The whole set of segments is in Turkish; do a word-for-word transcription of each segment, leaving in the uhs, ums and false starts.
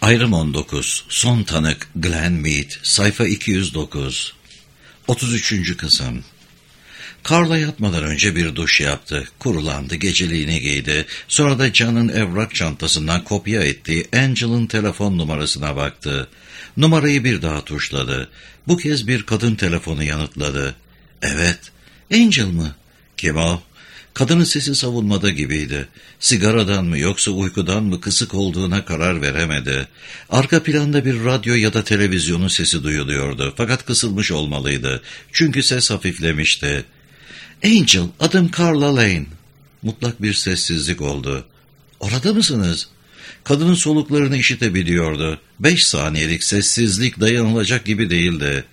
Ayrım on dokuz. Son tanık Glenn Mead. Sayfa iki yüz dokuz. otuz üçüncü kısım. Carla yatmadan önce bir duş yaptı. Kurulandı, geceliğini giydi. Sonra da John'ın evrak çantasından kopya ettiği Angel'ın telefon numarasına baktı. Numarayı bir daha tuşladı. Bu kez bir kadın telefonu yanıtladı. Evet. Angel mı? Kim o? Kadının sesi savunmada gibiydi. Sigaradan mı yoksa uykudan mı kısık olduğuna karar veremedi. Arka planda bir radyo ya da televizyonun sesi duyuluyordu. Fakat kısılmış olmalıydı. Çünkü ses hafiflemişti. Angel, adım Carla Lane. Mutlak bir sessizlik oldu. Orada mısınız? Kadının soluklarını işitebiliyordu. Beş saniyelik sessizlik dayanılacak gibi değildi.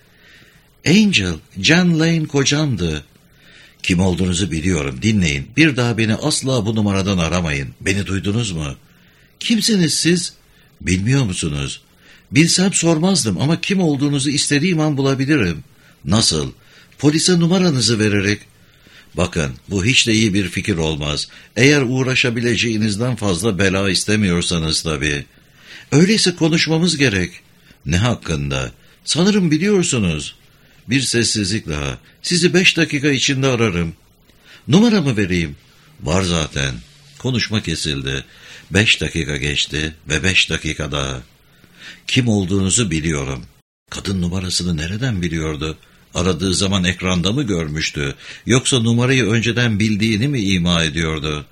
Angel, John Lane kocamdı. Kim olduğunuzu biliyorum, dinleyin. Bir daha beni asla bu numaradan aramayın. Beni duydunuz mu? Kimsiniz siz? Bilmiyor musunuz? Bilsem sormazdım ama kim olduğunuzu istediğim an bulabilirim. Nasıl? Polise numaranızı vererek. Bakın, bu hiç de iyi bir fikir olmaz. Eğer uğraşabileceğinizden fazla bela istemiyorsanız tabii. Öyleyse konuşmamız gerek. Ne hakkında? Sanırım biliyorsunuz. Bir sessizlik daha. Sizi beş dakika içinde ararım. Numaramı vereyim. Var zaten. Konuşma kesildi. Beş dakika geçti ve beş dakika daha. Kim olduğunuzu biliyorum. Kadın numarasını nereden biliyordu? Aradığı zaman ekranda mı görmüştü? Yoksa numarayı önceden bildiğini mi ima ediyordu?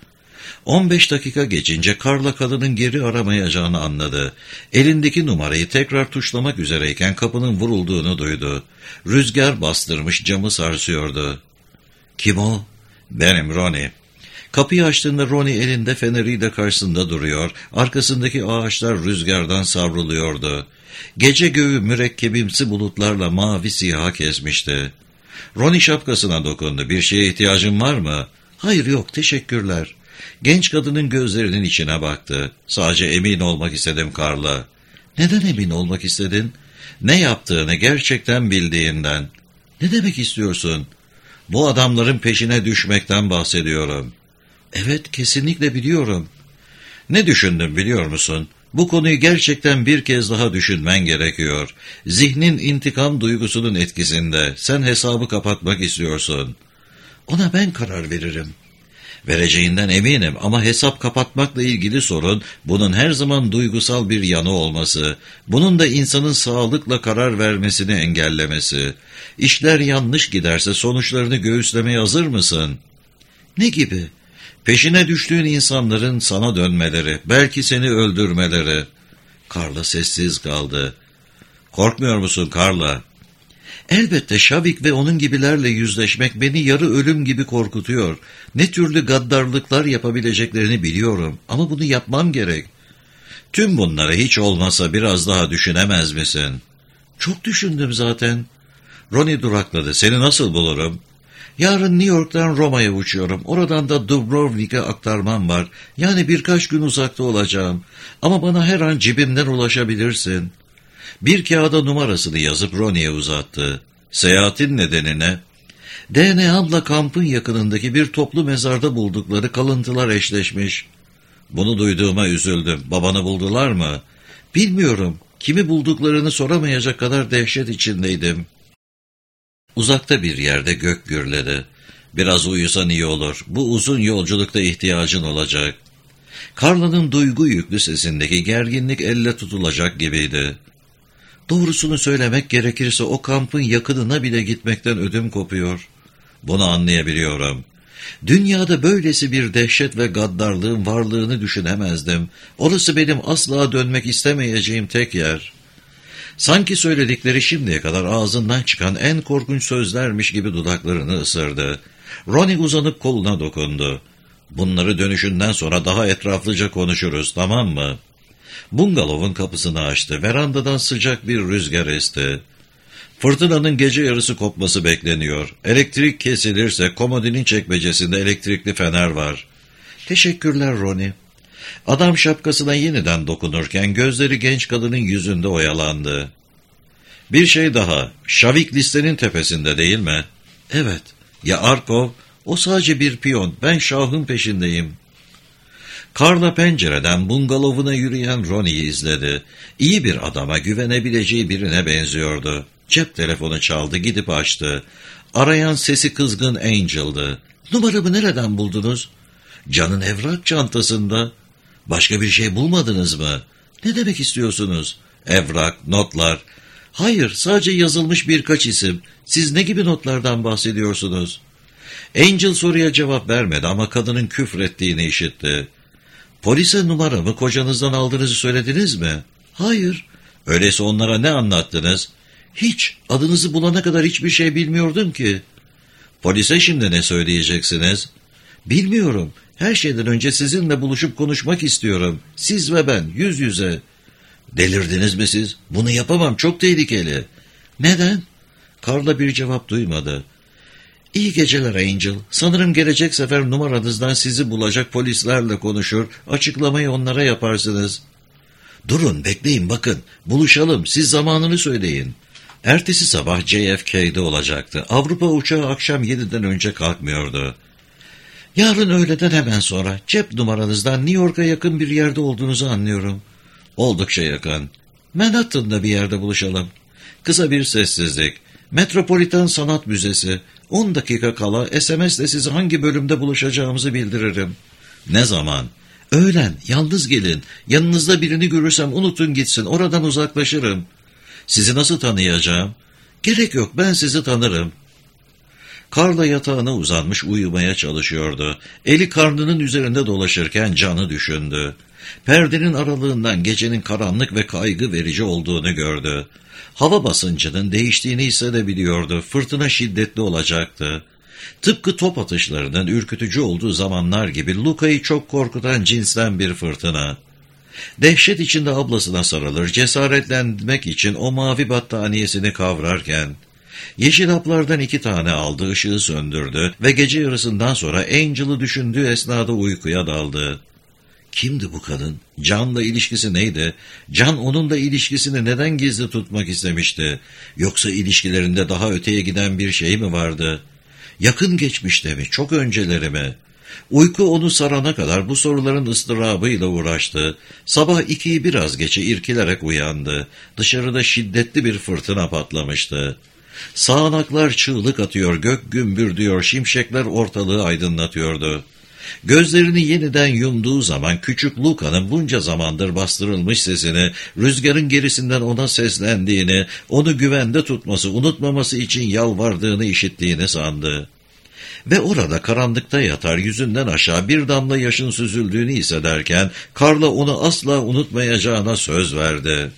On beş dakika geçince Carla kadının geri aramayacağını anladı. Elindeki numarayı tekrar tuşlamak üzereyken kapının vurulduğunu duydu. Rüzgar bastırmış camı sarsıyordu. Kim o? Benim, Ronnie. Kapıyı açtığında Ronnie elinde feneriyle karşısında duruyor. Arkasındaki ağaçlar rüzgardan savruluyordu. Gece göğü mürekkebimsi bulutlarla mavi siyaha kesmişti. Ronnie şapkasına dokundu. Bir şeye ihtiyacın var mı? Hayır, yok, teşekkürler. Genç kadının gözlerinin içine baktı. Sadece emin olmak istedim Carla. Neden emin olmak istedin? Ne yaptığını gerçekten bildiğinden. Ne demek istiyorsun? Bu adamların peşine düşmekten bahsediyorum. Evet, kesinlikle biliyorum. Ne düşündüm biliyor musun? Bu konuyu gerçekten bir kez daha düşünmen gerekiyor. Zihnin intikam duygusunun etkisinde. Sen hesabı kapatmak istiyorsun. Ona ben karar veririm. Vereceğinden eminim ama hesap kapatmakla ilgili sorun, bunun her zaman duygusal bir yanı olması, bunun da insanın sağlıkla karar vermesini engellemesi. İşler yanlış giderse sonuçlarını göğüslemeye hazır mısın? Ne gibi? Peşine düştüğün insanların sana dönmeleri, belki seni öldürmeleri. Carla sessiz kaldı. Korkmuyor musun Carla? Elbette Şavik ve onun gibilerle yüzleşmek beni yarı ölüm gibi korkutuyor. Ne türlü gaddarlıklar yapabileceklerini biliyorum ama bunu yapmam gerek. Tüm bunları hiç olmasa biraz daha düşünemez misin? Çok düşündüm zaten. Ronnie durakladı. Seni nasıl bulurum? Yarın New York'tan Roma'ya uçuyorum. Oradan da Dubrovnik'e aktarmam var. Yani birkaç gün uzakta olacağım. Ama bana her an cebimden ulaşabilirsin. Bir kağıda numarasını yazıp Ronnie'ye uzattı. Seyahatin nedeni ne? D N A'mla kampın yakınındaki bir toplu mezarda buldukları kalıntılar eşleşmiş. Bunu duyduğuma üzüldüm. Babanı buldular mı? Bilmiyorum. Kimi bulduklarını soramayacak kadar dehşet içindeydim. Uzakta bir yerde gök gürledi. Biraz uyusan iyi olur. Bu uzun yolculukta ihtiyacın olacak. Carla'nın duygu yüklü sesindeki gerginlik elle tutulacak gibiydi. Doğrusunu söylemek gerekirse o kampın yakınına bile gitmekten ödüm kopuyor. Bunu anlayabiliyorum. Dünyada böylesi bir dehşet ve gaddarlığın varlığını düşünemezdim. Orası benim asla dönmek istemeyeceğim tek yer. Sanki söyledikleri şimdiye kadar ağzından çıkan en korkunç sözlermiş gibi dudaklarını ısırdı. Ronnie uzanıp koluna dokundu. Bunları dönüşünden sonra daha etraflıca konuşuruz, tamam mı? Bungalovun kapısını açtı. Verandadan sıcak bir rüzgar esti. Fırtınanın gece yarısı kopması bekleniyor. Elektrik kesilirse komodinin çekmecesinde elektrikli fener var. Teşekkürler Ronnie. Adam şapkasına yeniden dokunurken gözleri genç kadının yüzünde oyalandı. Bir şey daha. Şavik listenin tepesinde değil mi? Evet. Ya Arkov? O sadece bir piyon. Ben şahın peşindeyim. Carla pencereden bungalovuna yürüyen Ronnie'yi izledi. İyi bir adama, güvenebileceği birine benziyordu. Cep telefonu çaldı, gidip açtı. Arayan sesi kızgın Angel'dı. "Numaramı nereden buldunuz?" "Can'ın evrak çantasında." "Başka bir şey bulmadınız mı?" "Ne demek istiyorsunuz?" "Evrak, notlar." "Hayır, sadece yazılmış birkaç isim. Siz ne gibi notlardan bahsediyorsunuz?" Angel soruya cevap vermedi ama kadının küfrettiğini işitti. "Polise numaramı kocanızdan aldığınızı söylediniz mi?" "Hayır." "Öyleyse onlara ne anlattınız?" "Hiç. Adınızı bulana kadar hiçbir şey bilmiyordum ki." "Polise şimdi ne söyleyeceksiniz?" "Bilmiyorum. Her şeyden önce sizinle buluşup konuşmak istiyorum. Siz ve ben, yüz yüze." "Delirdiniz mi siz? Bunu yapamam, çok tehlikeli." "Neden?" Carla bir cevap duymadı. "İyi geceler Angel. Sanırım gelecek sefer numaranızdan sizi bulacak polislerle konuşur, açıklamayı onlara yaparsınız." "Durun, bekleyin, bakın. Buluşalım, siz zamanını söyleyin." Ertesi sabah J F K'de olacaktı. Avrupa uçağı akşam yediden önce kalkmıyordu. "Yarın öğleden hemen sonra cep numaranızdan New York'a yakın bir yerde olduğunuzu anlıyorum." "Oldukça yakın." "Manhattan'da bir yerde buluşalım." Kısa bir sessizlik. "Metropolitan Sanat Müzesi. On dakika kala S M S'le size hangi bölümde buluşacağımızı bildiririm." "Ne zaman?" "Öğlen, yalnız gelin. Yanınızda birini görürsem unutun gitsin, oradan uzaklaşırım." "Sizi nasıl tanıyacağım?" "Gerek yok, ben sizi tanırım." Carla yatağına uzanmış uyumaya çalışıyordu. Eli karnının üzerinde dolaşırken Can'ı düşündü. Perdenin aralığından gecenin karanlık ve kaygı verici olduğunu gördü. Hava basıncının değiştiğini hissedebiliyordu. Fırtına şiddetli olacaktı. Tıpkı top atışlarının ürkütücü olduğu zamanlar gibi Luca'yı çok korkutan cinsten bir fırtına. Dehşet içinde ablasına sarılır, cesaretlenmek için o mavi battaniyesini kavrarken, yeşil haplardan iki tane aldı, ışığı söndürdü ve gece yarısından sonra Angel'ı düşündüğü esnada uykuya daldı. Kimdi bu kadın? Can'la ilişkisi neydi? Can onunla ilişkisini neden gizli tutmak istemişti? Yoksa ilişkilerinde daha öteye giden bir şey mi vardı? Yakın geçmişte mi? Çok önceleri mi? Uyku onu sarana kadar bu soruların ıstırabıyla uğraştı. Sabah ikiyi biraz geçe irkilerek uyandı. Dışarıda şiddetli bir fırtına patlamıştı. Sağanaklar çığlık atıyor, gök gümbürdüyor, şimşekler ortalığı aydınlatıyordu. Gözlerini yeniden yumduğu zaman küçük Luca'nın bunca zamandır bastırılmış sesini, rüzgarın gerisinden ona seslendiğini, onu güvende tutması, unutmaması için yalvardığını işittiğini sandı. Ve orada karanlıkta yatar, yüzünden aşağı bir damla yaşın süzüldüğünü hissederken Carla onu asla unutmayacağına söz verdi.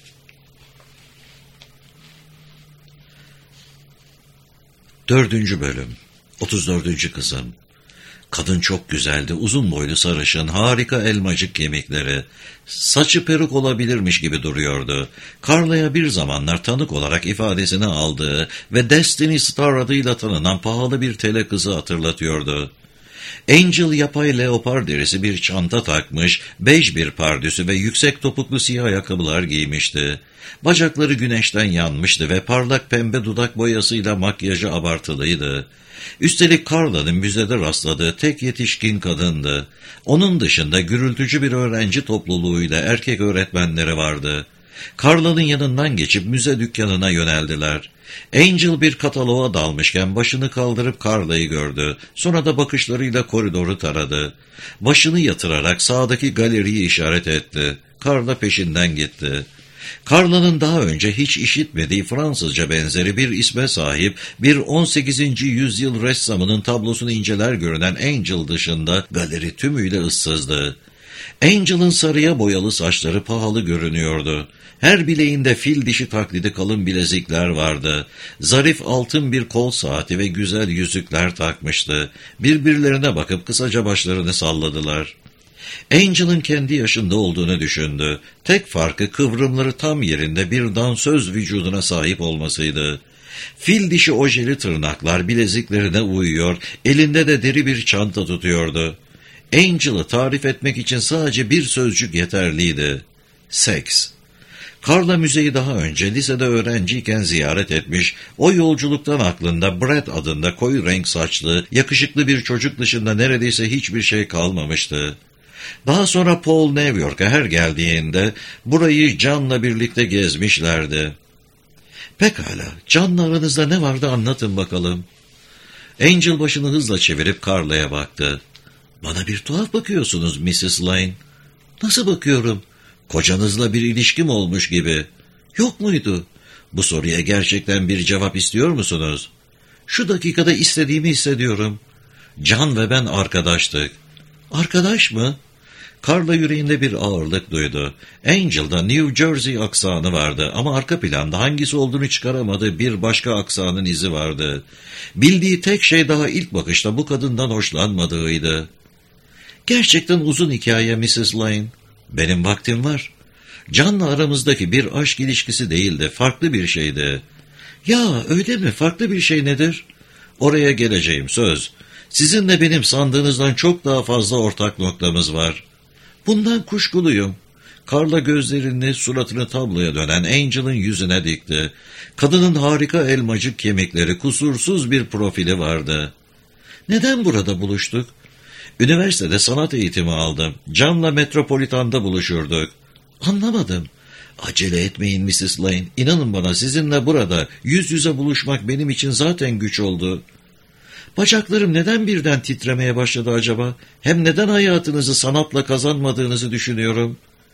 Dördüncü bölüm, otuz dördüncü kısım. Kadın çok güzeldi, uzun boylu, sarışın, harika elmacık kemikleri. Saçı peruk olabilirmiş gibi duruyordu. Carla'ya bir zamanlar tanık olarak ifadesini aldığı ve Destiny Star adıyla tanınan pahalı bir tele kızı hatırlatıyordu. Angel yapay leopar derisi bir çanta takmış, bej bir pardüsü ve yüksek topuklu siyah ayakkabılar giymişti. Bacakları güneşten yanmıştı ve parlak pembe dudak boyasıyla makyajı abartılıydı. Üstelik Carla'nın müzede rastladığı tek yetişkin kadındı. Onun dışında gürültücü bir öğrenci topluluğuyla erkek öğretmenleri vardı. Carla'nın yanından geçip müze dükkanına yöneldiler. Angel bir kataloğa dalmışken başını kaldırıp Carla'yı gördü. Sonra da bakışlarıyla koridoru taradı. Başını yatırarak sağdaki galeriyi işaret etti. Carla peşinden gitti. Carla'nın daha önce hiç işitmediği Fransızca benzeri bir isme sahip bir on sekizinci yüzyıl ressamının tablosunu inceler görünen Angel dışında galeri tümüyle ıssızdı. Angel'ın sarıya boyalı saçları pahalı görünüyordu. Her bileğinde fil dişi taklidi kalın bilezikler vardı. Zarif altın bir kol saati ve güzel yüzükler takmıştı. Birbirlerine bakıp kısaca başlarını salladılar. Angel'ın kendi yaşında olduğunu düşündü. Tek farkı kıvrımları tam yerinde bir dansöz vücuduna sahip olmasıydı. Fil dişi ojeli tırnaklar bileziklerine uyuyor, elinde de deri bir çanta tutuyordu. Angel'ı tarif etmek için sadece bir sözcük yeterliydi. Seks. Carla müzeyi daha önce lisede öğrenciyken ziyaret etmiş, o yolculuktan aklında Brad adında koyu renk saçlı, yakışıklı bir çocuk dışında neredeyse hiçbir şey kalmamıştı. Daha sonra Paul New York'a her geldiğinde burayı John'la birlikte gezmişlerdi. Pekala, John'la aranızda ne vardı anlatın bakalım. Angel başını hızla çevirip Carla'ya baktı. Bana bir tuhaf bakıyorsunuz missus Lane. Nasıl bakıyorum? Kocanızla bir ilişkim olmuş gibi. Yok muydu? Bu soruya gerçekten bir cevap istiyor musunuz? Şu dakikada istediğimi hissediyorum. John ve ben arkadaştık. Arkadaş mı? Carla yüreğinde bir ağırlık duydu. Angel'da New Jersey aksanı vardı ama arka planda hangisi olduğunu çıkaramadığı bir başka aksanın izi vardı. Bildiği tek şey daha ilk bakışta bu kadından hoşlanmadığıydı. Gerçekten uzun hikaye missus Lane. Benim vaktim var. John'la aramızdaki bir aşk ilişkisi değildi, farklı bir şeydi. Ya öyle mi? Farklı bir şey nedir? Oraya geleceğim, söz. Sizinle benim sandığınızdan çok daha fazla ortak noktamız var. Bundan kuşkuluyum. Carla gözlerini, suratını tabloya dönen Angel'ın yüzüne dikti. Kadının harika elmacık kemikleri, kusursuz bir profili vardı. Neden burada buluştuk? Üniversitede sanat eğitimi aldım. John'la Metropolitan'da buluşurduk. Anlamadım. Acele etmeyin missus Lane. İnanın bana, sizinle burada yüz yüze buluşmak benim için zaten güç oldu. Bacaklarım neden birden titremeye başladı acaba? Hem neden hayatınızı sanatla kazanmadığınızı düşünüyorum.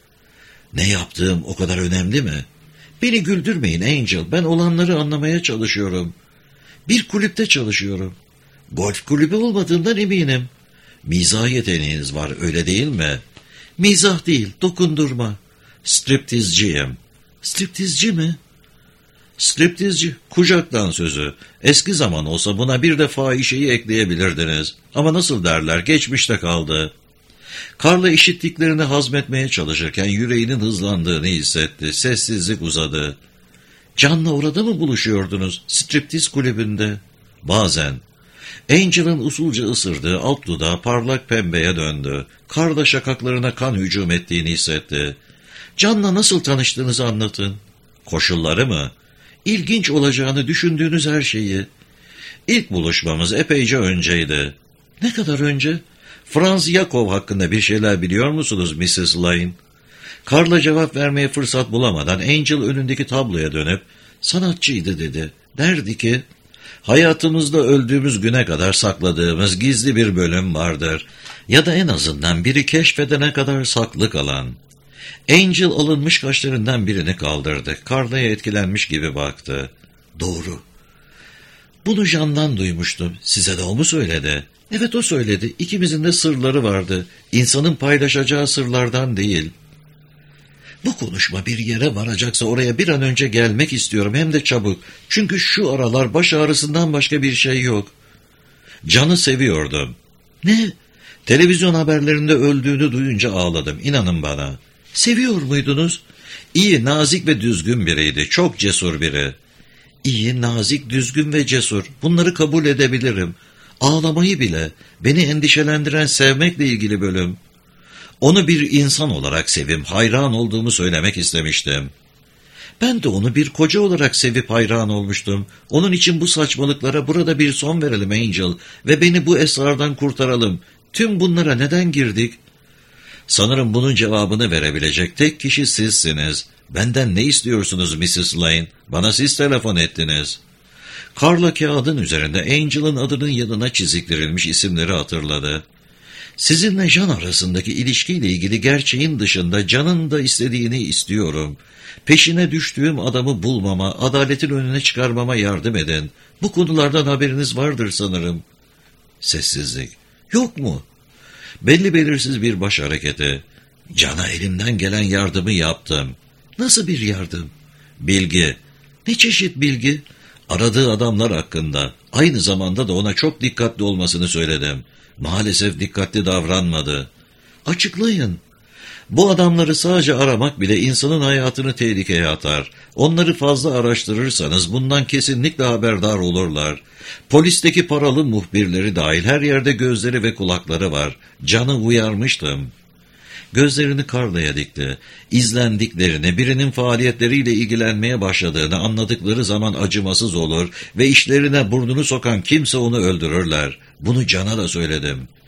Ne yaptığım o kadar önemli mi? Beni güldürmeyin Angel. Ben olanları anlamaya çalışıyorum. Bir kulüpte çalışıyorum. Golf kulübü olmadığından eminim. Mizah yeteneğiniz var, öyle değil mi? Mizah değil, dokundurma. Striptizciyim. Striptizci mi? Striptizci, kucaktan sözü. Eski zaman olsa buna bir de fahişeyi ekleyebilirdiniz. Ama nasıl derler, geçmişte kaldı. Carla işittiklerini hazmetmeye çalışırken yüreğinin hızlandığını hissetti. Sessizlik uzadı. John'la orada mı buluşuyordunuz? Striptiz kulübünde. Bazen. Angel'ın usulca ısırdığı alt dudağı parlak pembeye döndü. Carla şakaklarına kan hücum ettiğini hissetti. John'la nasıl tanıştığınızı anlatın. Koşulları mı? İlginç olacağını düşündüğünüz her şeyi. İlk buluşmamız epeyce önceydi. Ne kadar önce? Franz Yakov hakkında bir şeyler biliyor musunuz missus Lane? Carla cevap vermeye fırsat bulamadan Angel önündeki tabloya dönüp sanatçıydı dedi. Derdi ki, hayatımızda öldüğümüz güne kadar sakladığımız gizli bir bölüm vardır. Ya da en azından biri keşfedene kadar saklı kalan. Angel alınmış kaşlarından birini kaldırdı. Carla'ya etkilenmiş gibi baktı. Doğru. Bunu John'dan duymuştum. Size de o mu söyledi? Evet, o söyledi. İkimizin de sırları vardı. İnsanın paylaşacağı sırlardan değil. Bu konuşma bir yere varacaksa oraya bir an önce gelmek istiyorum, hem de çabuk. Çünkü şu aralar baş ağrısından başka bir şey yok. John'ı seviyordum. Ne? Televizyon haberlerinde öldüğünü duyunca ağladım, inanın bana. Seviyor muydunuz? İyi, nazik ve düzgün biriydi, çok cesur biri. İyi, nazik, düzgün ve cesur. Bunları kabul edebilirim. Ağlamayı bile, beni endişelendiren sevmekle ilgili bölüm. Onu bir insan olarak sevim, hayran olduğumu söylemek istemiştim. Ben de onu bir koca olarak sevip hayran olmuştum. Onun için bu saçmalıklara burada bir son verelim Angel ve beni bu esrardan kurtaralım. Tüm bunlara neden girdik? Sanırım bunun cevabını verebilecek tek kişi sizsiniz. Benden ne istiyorsunuz missus Lane? Bana siz telefon ettiniz. Carla kağıdın üzerinde Angel'ın adının yanına çiziklerilmiş isimleri hatırladı. Sizinle John arasındaki ilişkiyle ilgili gerçeğin dışında John'ın da istediğini istiyorum. Peşine düştüğüm adamı bulmama, adaletin önüne çıkarmama yardım edin. Bu konulardan haberiniz vardır sanırım. Sessizlik. Yok mu? Belli belirsiz bir baş hareketi. John'a elimden gelen yardımı yaptım. Nasıl bir yardım? Bilgi. Ne çeşit bilgi? Aradığı adamlar hakkında. Aynı zamanda da ona çok dikkatli olmasını söyledim. Maalesef dikkatli davranmadı. Açıklayın. Bu adamları sadece aramak bile insanın hayatını tehlikeye atar. Onları fazla araştırırsanız bundan kesinlikle haberdar olurlar. Polisteki paralı muhbirleri dahil her yerde gözleri ve kulakları var. John'ı uyarmıştım. Gözlerini Carla'ya dikti. İzlendiklerini, birinin faaliyetleriyle ilgilenmeye başladığını anladıkları zaman acımasız olur ve işlerine burnunu sokan kimse onu öldürürler. Bunu John'a da söyledim.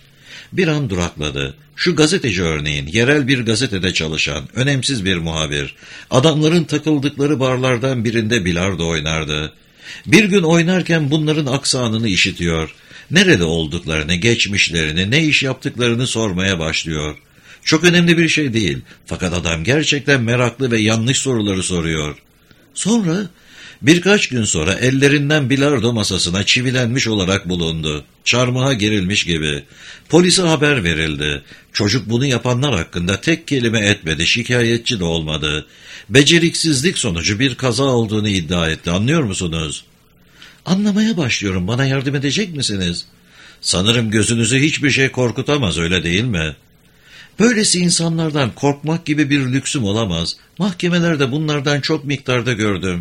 Bir an durakladı. Şu gazeteci örneğin, yerel bir gazetede çalışan, önemsiz bir muhabir, adamların takıldıkları barlardan birinde bilardo oynardı. Bir gün oynarken bunların aksanını işitiyor. Nerede olduklarını, geçmişlerini, ne iş yaptıklarını sormaya başlıyor. Çok önemli bir şey değil, fakat adam gerçekten meraklı ve yanlış soruları soruyor. Sonra, birkaç gün sonra ellerinden bilardo masasına çivilenmiş olarak bulundu. Çarmıha gerilmiş gibi. Polise haber verildi. Çocuk bunu yapanlar hakkında tek kelime etmedi, şikayetçi de olmadı. Beceriksizlik sonucu bir kaza olduğunu iddia etti, anlıyor musunuz? Anlamaya başlıyorum, bana yardım edecek misiniz? Sanırım gözünüzü hiçbir şey korkutamaz, öyle değil mi? Böylesi insanlardan korkmak gibi bir lüksüm olamaz. Mahkemelerde bunlardan çok miktarda gördüm.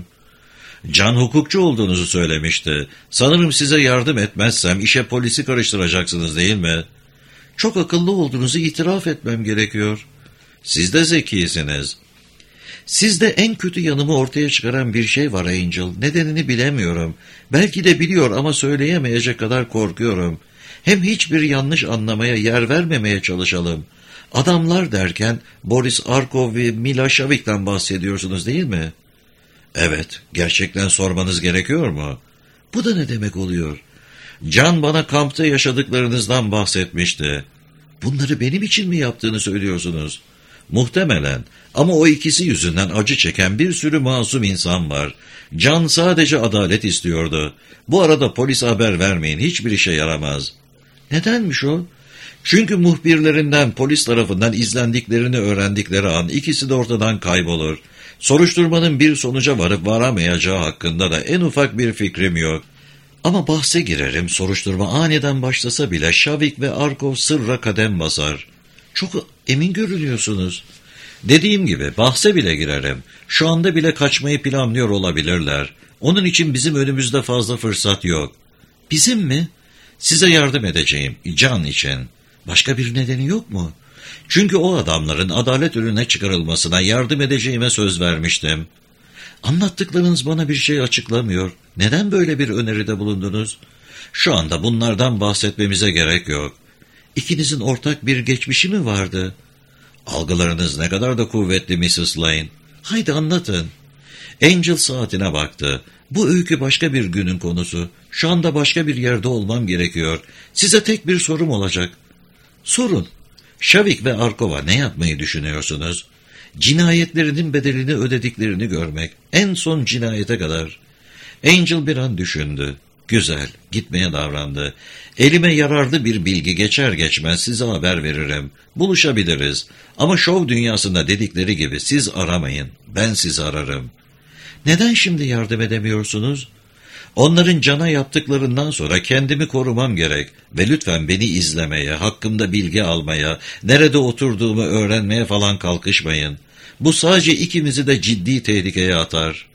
Can hukukçu olduğunuzu söylemişti. Sanırım size yardım etmezsem işe polisi karıştıracaksınız, değil mi? Çok akıllı olduğunuzu itiraf etmem gerekiyor. Siz de zekisiniz. Sizde en kötü yanımı ortaya çıkaran bir şey var Angel. Nedenini bilemiyorum. Belki de biliyor ama söyleyemeyecek kadar korkuyorum. Hem hiçbir yanlış anlamaya yer vermemeye çalışalım. Adamlar derken Boris Arkov ve Mila Shavik'ten bahsediyorsunuz, değil mi? Evet, gerçekten sormanız gerekiyor mu? Bu da ne demek oluyor? Can bana kampta yaşadıklarınızdan bahsetmişti. Bunları benim için mi yaptığını söylüyorsunuz? Muhtemelen, ama o ikisi yüzünden acı çeken bir sürü masum insan var. Can sadece adalet istiyordu. Bu arada polise haber vermeyin, hiçbir işe yaramaz. Nedenmiş o? Çünkü muhbirlerinden polis tarafından izlendiklerini öğrendikleri an ikisi de ortadan kaybolur. Soruşturmanın bir sonuca varıp varamayacağı hakkında da en ufak bir fikrim yok. Ama bahse girerim, soruşturma aniden başlasa bile Shavik ve Arkov sırra kadem basar. Çok emin görünüyorsunuz. Dediğim gibi bahse bile girerim. Şu anda bile kaçmayı planlıyor olabilirler. Onun için bizim önümüzde fazla fırsat yok. Bizim mi? Size yardım edeceğim, Can için. Başka bir nedeni yok mu? Çünkü o adamların adalet önüne çıkarılmasına yardım edeceğime söz vermiştim. Anlattıklarınız bana bir şey açıklamıyor. Neden böyle bir öneride bulundunuz? Şu anda bunlardan bahsetmemize gerek yok. İkinizin ortak bir geçmişi mi vardı? Algılarınız ne kadar da kuvvetli missus Lane. Haydi anlatın. Angel saatine baktı. Bu öykü başka bir günün konusu. Şu anda başka bir yerde olmam gerekiyor. Size tek bir sorum olacak. Sorun. Shavik ve Arkov'a ne yapmayı düşünüyorsunuz? Cinayetlerinin bedelini ödediklerini görmek. En son cinayete kadar. Angel bir an düşündü. Güzel, gitmeye davrandı. Elime yararlı bir bilgi geçer geçmez size haber veririm. Buluşabiliriz. Ama şov dünyasında dedikleri gibi siz aramayın. Ben sizi ararım. Neden şimdi yardım edemiyorsunuz? Onların Can'a yaptıklarından sonra kendimi korumam gerek ve lütfen beni izlemeye, hakkımda bilgi almaya, nerede oturduğumu öğrenmeye falan kalkışmayın. Bu sadece ikimizi de ciddi tehlikeye atar.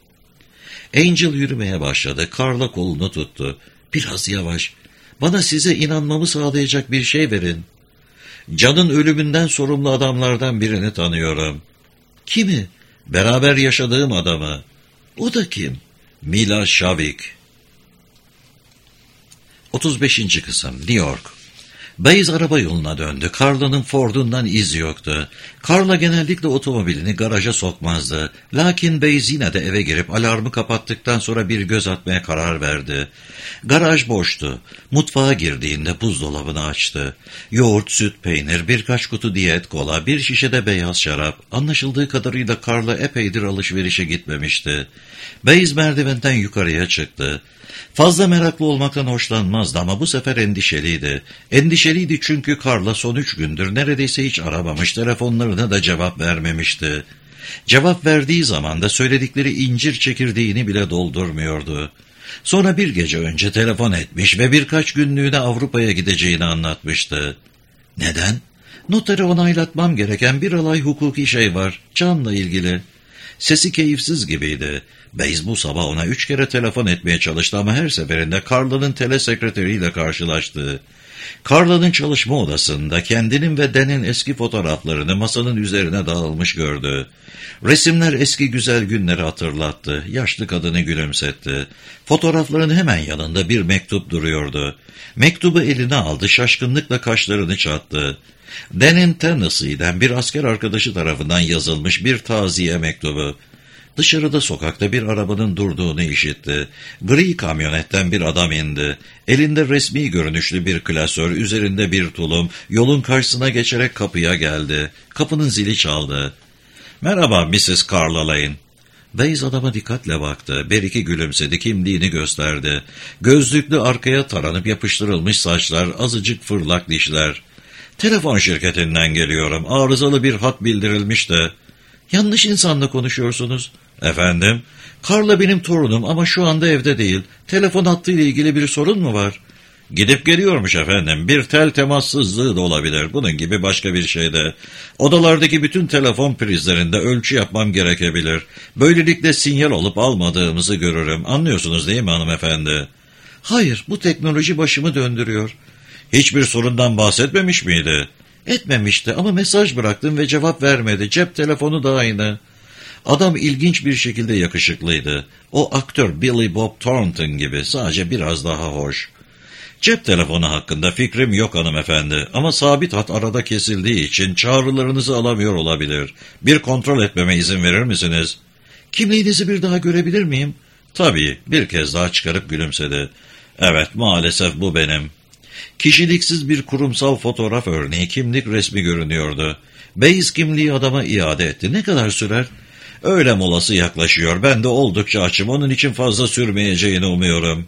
Angel yürümeye başladı. Carla kolunu tuttu. Biraz yavaş. Bana size inanmamı sağlayacak bir şey verin. Can'ın ölümünden sorumlu adamlardan birini tanıyorum. Kimi? Beraber yaşadığım adamı. O da kim? Mila Shavik. otuz beşinci kısım. New York. Bays araba yoluna döndü. Carla'nın Ford'undan iz yoktu. Carla genellikle otomobilini garaja sokmazdı. Lakin Bays yine de eve girip alarmı kapattıktan sonra bir göz atmaya karar verdi. Garaj boştu. Mutfağa girdiğinde buzdolabını açtı. Yoğurt, süt, peynir, birkaç kutu diyet kola, bir şişe de beyaz şarap. Anlaşıldığı kadarıyla Carla epeydir alışverişe gitmemişti. Bays merdivenden yukarıya çıktı. Fazla meraklı olmaktan hoşlanmazdı ama bu sefer endişeliydi. Endişeliydi çünkü Carla son üç gündür neredeyse hiç aramamış, telefonlarına da cevap vermemişti. Cevap verdiği zaman da söyledikleri incir çekirdeğini bile doldurmuyordu. Sonra bir gece önce telefon etmiş ve birkaç günlüğüne Avrupa'ya gideceğini anlatmıştı. Neden? Notere onaylatmam gereken bir alay hukuki şey var, Can'la ilgili. Sesi keyifsiz gibiydi. Bays bu sabah ona üç kere telefon etmeye çalıştı ama her seferinde Carla'nın telesekreteriyle karşılaştı. Carla'nın çalışma odasında kendinin ve Dan'in eski fotoğraflarını masanın üzerine dağılmış gördü. Resimler eski güzel günleri hatırlattı. Yaşlı kadını gülümsetti. Fotoğrafların hemen yanında bir mektup duruyordu. Mektubu eline aldı, şaşkınlıkla kaşlarını çattı. Dan'in Tennessee'den bir asker arkadaşı tarafından yazılmış bir taziye mektubu. Dışarıda sokakta bir arabanın durduğunu işitti. Gri kamyonetten bir adam indi. Elinde resmi görünüşlü bir klasör, üzerinde bir tulum, yolun karşısına geçerek kapıya geldi. Kapının zili çaldı. "Merhaba missus Carla Lane." Bays adama dikkatle baktı. Beriki gülümsedi, kimliğini gösterdi. Gözlüklü, arkaya taranıp yapıştırılmış saçlar, azıcık fırlak dişler. "Telefon şirketinden geliyorum. Arızalı bir hat bildirilmiş de." "Yanlış insanla konuşuyorsunuz." "Efendim?" "Carla benim torunum ama şu anda evde değil. Telefon hattıyla ilgili bir sorun mu var?" "Gidip geliyormuş efendim. Bir tel temassızlığı da olabilir. Bunun gibi başka bir şey de. Odalardaki bütün telefon prizlerinde ölçü yapmam gerekebilir. Böylelikle sinyal olup almadığımızı görürüm. Anlıyorsunuz değil mi hanımefendi?" "Hayır, bu teknoloji başımı döndürüyor." "Hiçbir sorundan bahsetmemiş miydi?" "Etmemişti ama mesaj bıraktım ve cevap vermedi. Cep telefonu da aynı." Adam ilginç bir şekilde yakışıklıydı. O aktör Billy Bob Thornton gibi, sadece biraz daha hoş. "Cep telefonu hakkında fikrim yok hanımefendi ama sabit hat arada kesildiği için çağrılarınızı alamıyor olabilir. Bir kontrol etmeme izin verir misiniz?" "Kimliğinizi bir daha görebilir miyim?" "Tabii." Bir kez daha çıkarıp gülümsedi. "Evet, maalesef bu benim." Kişiliksiz bir kurumsal fotoğraf örneği, kimlik resmi görünüyordu. Bays kimliği adama iade etti. "Ne kadar sürer?" "Öğle molası yaklaşıyor. Ben de oldukça açım. Onun için fazla sürmeyeceğini umuyorum."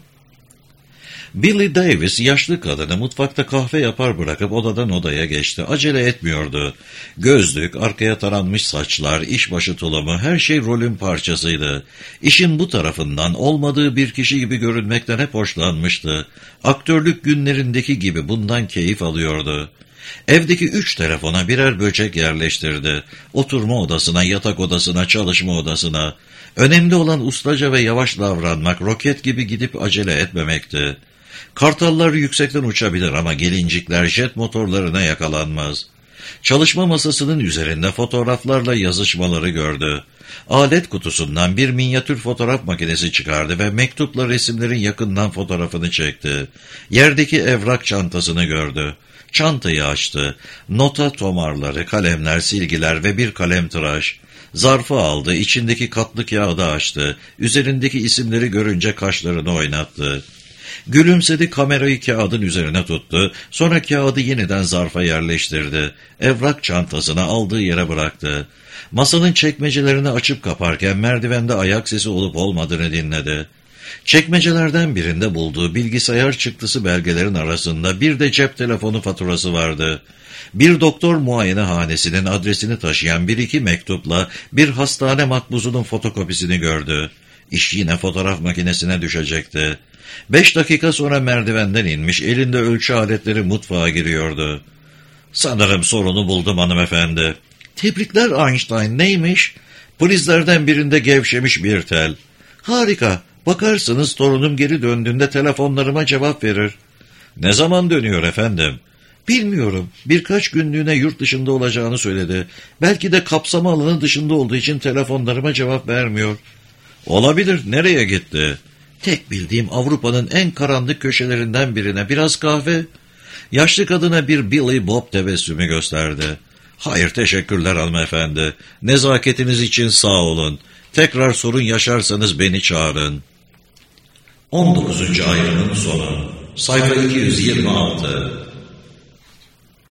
Billy Davis yaşlı kadını mutfakta kahve yapar bırakıp odadan odaya geçti. Acele etmiyordu. Gözlük, arkaya taranmış saçlar, işbaşı tulumu, her şey rolün parçasıydı. İşin bu tarafından olmadığı bir kişi gibi görünmekten hep hoşlanmıştı. Aktörlük günlerindeki gibi bundan keyif alıyordu. Evdeki üç telefona birer böcek yerleştirdi. Oturma odasına, yatak odasına, çalışma odasına. Önemli olan ustaca ve yavaş davranmak, roket gibi gidip acele etmemekti. Kartallar yüksekten uçabilir ama gelincikler jet motorlarına yakalanmaz. Çalışma masasının üzerinde fotoğraflarla yazışmaları gördü. Alet kutusundan bir minyatür fotoğraf makinesi çıkardı ve mektupla resimlerin yakından fotoğrafını çekti. Yerdeki evrak çantasını gördü. Çantayı açtı. Nota tomarları, kalemler, silgiler ve bir kalem tıraş. Zarfı aldı, içindeki katlı kağıdı açtı. Üzerindeki isimleri görünce kaşlarını oynattı. Gülümsedi, kamerayı kağıdın üzerine tuttu. Sonra kağıdı yeniden zarfa yerleştirdi. Evrak çantasını aldığı yere bıraktı. Masanın çekmecelerini açıp kaparken merdivende ayak sesi olup olmadığını dinledi. Çekmecelerden birinde bulduğu bilgisayar çıktısı belgelerin arasında bir de cep telefonu faturası vardı. Bir doktor muayenehanesinin adresini taşıyan bir iki mektupla bir hastane makbuzunun fotokopisini gördü. İş yine fotoğraf makinesine düşecekti. Beş dakika sonra merdivenden inmiş, elinde ölçü aletleri mutfağa giriyordu. "Sanırım sorunu buldum hanımefendi." "Tebrikler Einstein, neymiş?" "Prizlerden birinde gevşemiş bir tel." "Harika, bakarsınız torunum geri döndüğünde telefonlarıma cevap verir." "Ne zaman dönüyor efendim?" "Bilmiyorum, birkaç günlüğüne yurt dışında olacağını söyledi. Belki de kapsama alanı dışında olduğu için telefonlarıma cevap vermiyor." "Olabilir, nereye gitti?" "Tek bildiğim Avrupa'nın en karanlık köşelerinden birine, biraz kahve." Yaşlı kadına bir Billy Bob tebessümü gösterdi. "Hayır, teşekkürler hanımefendi. Nezaketiniz için sağ olun. Tekrar sorun yaşarsanız beni çağırın." on dokuzuncu ayrımın sonu. Sayfa iki yüz yirmi altı.